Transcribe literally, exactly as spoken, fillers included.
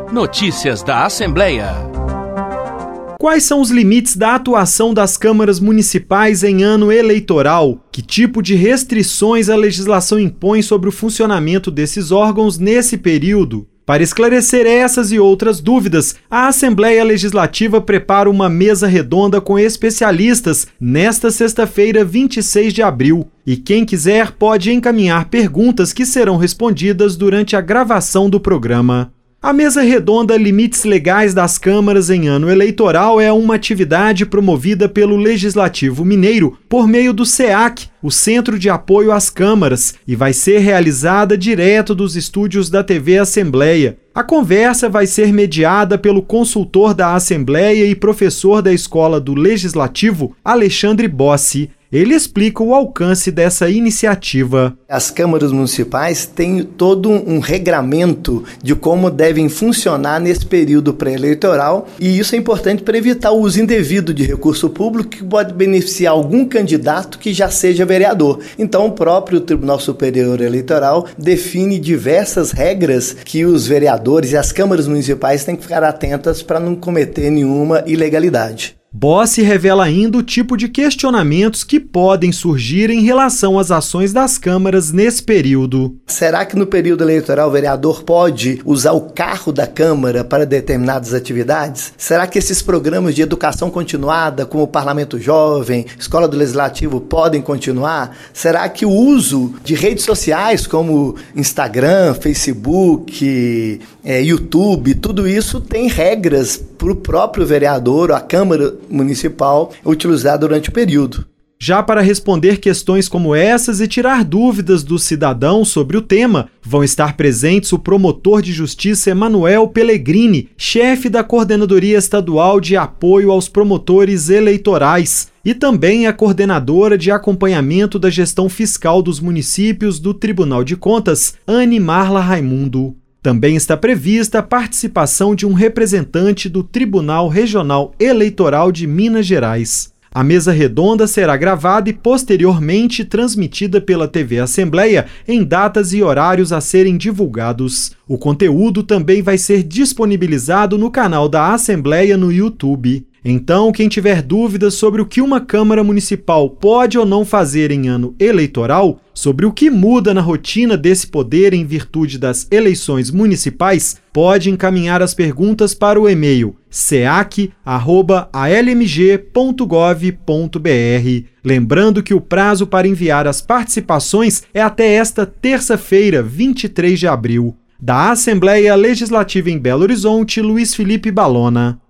Notícias da Assembleia. Quais são os limites da atuação das câmaras municipais em ano eleitoral? Que tipo de restrições a legislação impõe sobre o funcionamento desses órgãos nesse período? Para esclarecer essas e outras dúvidas, a Assembleia Legislativa prepara uma mesa redonda com especialistas nesta sexta-feira, vinte e seis de abril. E quem quiser pode encaminhar perguntas que serão respondidas durante a gravação do programa. A mesa redonda Limites Legais das Câmaras em Ano Eleitoral é uma atividade promovida pelo Legislativo Mineiro por meio do SEAC, o Centro de Apoio às Câmaras, e vai ser realizada direto dos estúdios da T V Assembleia. A conversa vai ser mediada pelo consultor da Assembleia e professor da Escola do Legislativo, Alexandre Bossi. Ele explica o alcance dessa iniciativa. As câmaras municipais têm todo um regramento de como devem funcionar nesse período pré-eleitoral, e isso é importante para evitar o uso indevido de recurso público que pode beneficiar algum candidato que já seja vereador. Então, o próprio Tribunal Superior Eleitoral define diversas regras que os vereadores e as câmaras municipais têm que ficar atentas para não cometer nenhuma ilegalidade. Bossi revela ainda o tipo de questionamentos que podem surgir em relação às ações das câmaras nesse período. Será que no período eleitoral o vereador pode usar o carro da Câmara para determinadas atividades? Será que esses programas de educação continuada, como o Parlamento Jovem, Escola do Legislativo, podem continuar? Será que o uso de redes sociais como Instagram, Facebook, é, YouTube, tudo isso tem regras para o próprio vereador ou a Câmara Municipal utilizar durante o período? Já para responder questões como essas e tirar dúvidas dos cidadãos sobre o tema, vão estar presentes o promotor de justiça Emanuel Pellegrini, chefe da Coordenadoria Estadual de Apoio aos Promotores Eleitorais, e também a coordenadora de acompanhamento da gestão fiscal dos municípios do Tribunal de Contas, Anne Marla Raimundo. Também está prevista a participação de um representante do Tribunal Regional Eleitoral de Minas Gerais. A mesa redonda será gravada e posteriormente transmitida pela T V Assembleia em datas e horários a serem divulgados. O conteúdo também vai ser disponibilizado no canal da Assembleia no YouTube. Então, quem tiver dúvidas sobre o que uma Câmara Municipal pode ou não fazer em ano eleitoral, sobre o que muda na rotina desse poder em virtude das eleições municipais, pode encaminhar as perguntas para o e-mail seac arroba a l m g ponto gov ponto b r. Lembrando que o prazo para enviar as participações é até esta terça-feira, vinte e três de abril. Da Assembleia Legislativa em Belo Horizonte, Luiz Felipe Balona.